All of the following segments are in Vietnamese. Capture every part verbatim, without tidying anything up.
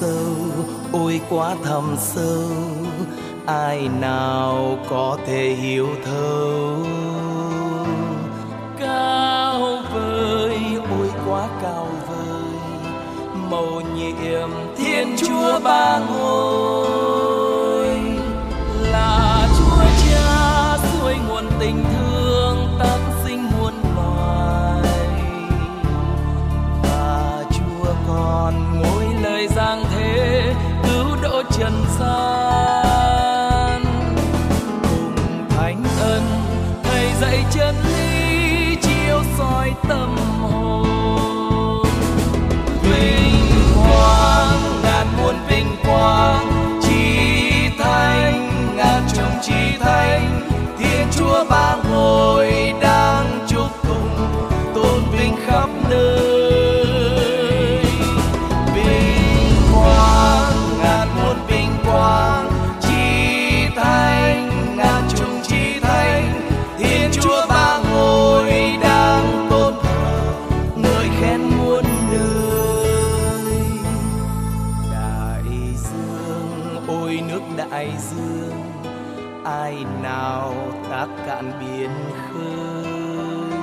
sâu, ôi quá thẳm sâu, ai nào có thể hiểu thấu. Cao vời, ôi quá cao vời, mầu nhiệm Thiên Chúa Ba Ngôi, là Chúa Cha suối nguồn tình thương tác sinh muôn loài, và Chúa Con ngôi lời giang thế cứu độ trần gian. Cùng Thánh Thần thầy dạy chân lý chiếu soi tâm hồn. Vinh quang ngàn muôn vinh quang, chí thánh ngàn trùng chí thánh, Thiên Chúa Ba Ngôi đang chúc tụng tôn vinh khắp nơi. Vinh quang ngàn muôn vinh quang, chí thánh ngàn trùng chí thánh, Thiên Chúa Ba Ngôi đang tôn thờ ngợi khen muôn đời. Đại dương, ôi nước đại dương, ai nào tác cạn biển khơi.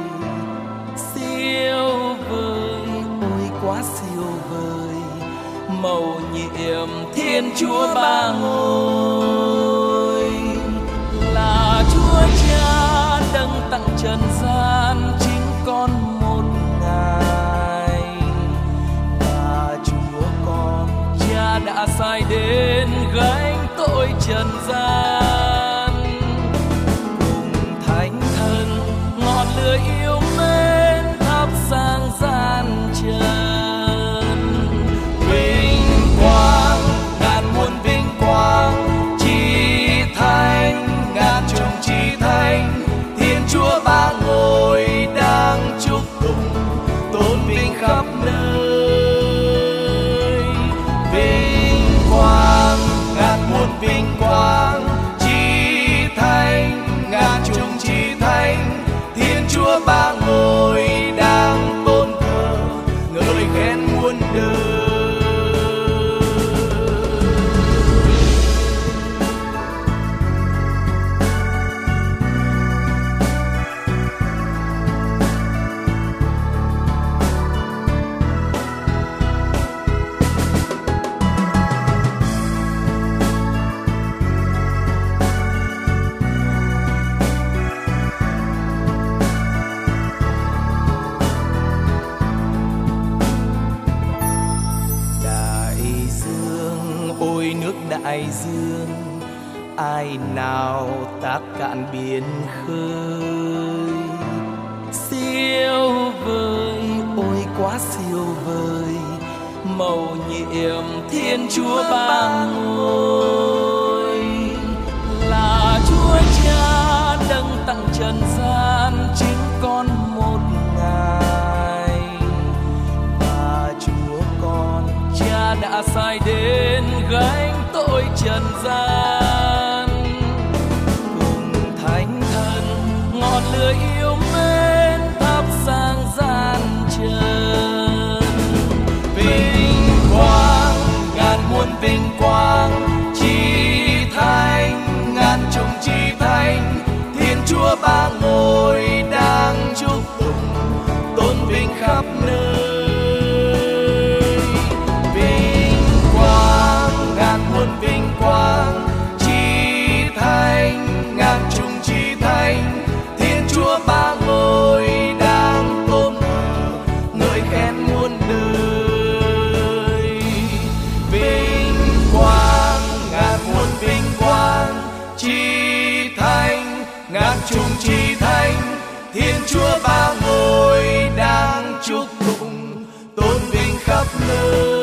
Siêu vời, ôi quá siêu vời, mầu nhiệm Thiên Chúa Ba Ngôi, là Chúa Cha đấng tặng trần gian chính con một Ngài, và Chúa Con Cha đã sai đến gánh tội trần gian. Cùng Thánh Thần ngọn lửa yêu mến thắp sáng gian trần. Vinh quang ngàn muôn vinh quang, chí thánh ngàn trùng chí thánh, Thiên Chúa Ba Ngôi đang chúc tụng tôn vinh khắp nơi. Vinh quang ngàn muôn vinh quang, chí thánh ngàn trùng chí thánh, Thiên Chúa Ba Ngôi đang tôn thờ ngợi khen muôn đời. Ôi nước đại dương, ai nào tác cạn biển khơi. Siêu vời, ôi quá siêu vời, mầu nhiệm Thiên Chúa Ba Ngôi, là Chúa Cha đấng tặng trần gian chính con một Ngài, và Chúa Con Cha đã sai đến gánh tội trần gian. Cùng Thánh Thần ngọn lửa yêu mến thắp sáng gian trần. Vinh quang ngàn muôn vinh quang, chí thánh ngàn trùng chí thánh, Thiên Chúa Ba Ngôi đang chúc tụng tôn vinh khắp nơi. Vinh quang, chí thánh ngàn trùng chí thánh, Thiên Chúa Ba Ngôi đang tôn thờ ngợi khen muôn đời. Vinh quang ngàn muôn vinh quang, chí thánh ngàn trùng chí thánh, Thiên Chúa Ba Ngôi đang chúc tụng tôn vinh khắp nơi.